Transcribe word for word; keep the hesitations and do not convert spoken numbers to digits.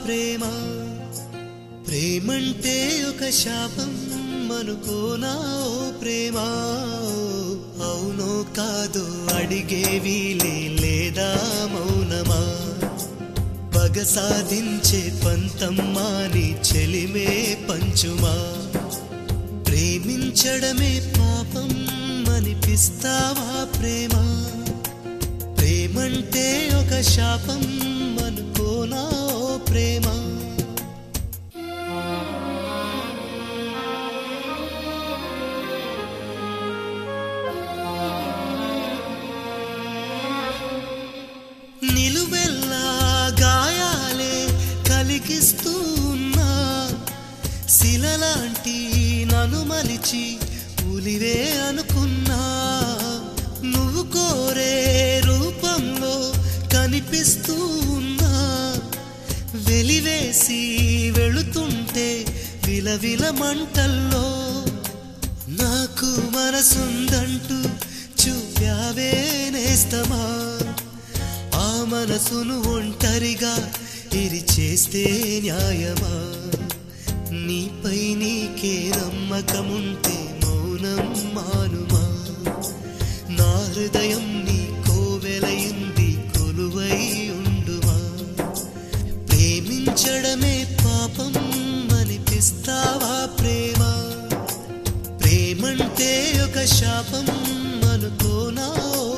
ప్రేమ ప్రేమంటే ఒక శాపం అనుకోనా ఓ ప్రేమ అవునో కాదో అడిగేవి లేదా మౌనమా పగ సాధించే పంతమ్మాని చెలిమే పంచుమా ప్రేమించడమే పాపం అనిపిస్తావా ప్రేమ ప్రేమంటే ఒక శాపం అనుకోనా ఓ ప్రేమ నిలువెల్లా గాయాలే కలిగిస్తూ ఉన్నా శిలలాంటి నన్ను మలిచి ఉలివే అనుకున్నా నువ్వు కోరే రూపంలో కనిపిస్తూ ఉన్నా వెలివేసి వెళుతుంటే విలవిల మంటల్లో నాకు మనసుందంటూ చూపావే నేస్తమా ఆ మనసును ఒంటరిగా ఇరిచేస్తే న్యాయమా నీపై నీకే నమ్మకముంటే మౌనం మానుమా నా హృదయం నీ కోవెలయింది కొలువై ఉండుమా ప్రేమించడమే పాపం అనిపిస్తావా ప్రేమ ప్రేమంటే ఒక శాపం అనుకోనా